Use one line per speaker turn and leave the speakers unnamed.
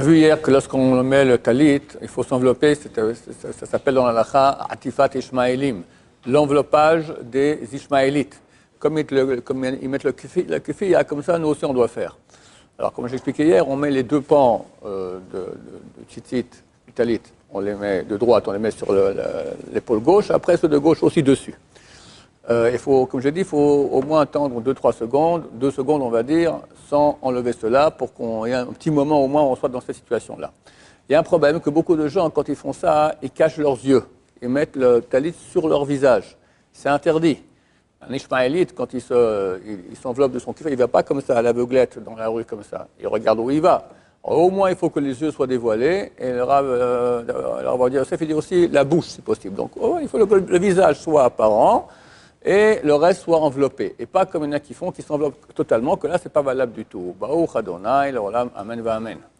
vu hier que lorsqu'on met le talit, il faut s'envelopper, ça s'appelle dans la halakha atifat ishmaelim, l'enveloppage des Ishmaélites. Comme ils mettent le kufiyya, comme ça, nous aussi on doit faire. Alors, comme j'expliquais hier, on met les deux pans de tzitzit, du talit, on les met de droite, on les met sur l'épaule gauche, après ceux de gauche aussi dessus. Il faut, comme je dis, il faut au moins attendre 2-3 secondes, 2 secondes on va dire, sans enlever cela, pour qu'on ait un petit moment au moins où on soit dans cette situation-là. Il y a un problème que beaucoup de gens, quand ils font ça, ils cachent leurs yeux. Ils mettent le talit sur leur visage. C'est interdit. Un Ishmaélite, quand il s'enveloppe de son kiffa, il ne va pas comme ça, à l'aveuglette, dans la rue, comme ça. Il regarde où il va. Alors, au moins, il faut que les yeux soient dévoilés. Et le Rav va dire, il dit aussi la bouche, si possible. Donc, il faut que le visage soit apparent et le reste soit enveloppé. Et pas comme il y en a qui s'enveloppent totalement, que là, ce n'est pas valable du tout. Baruch Adonai, l'olam, amen va amen.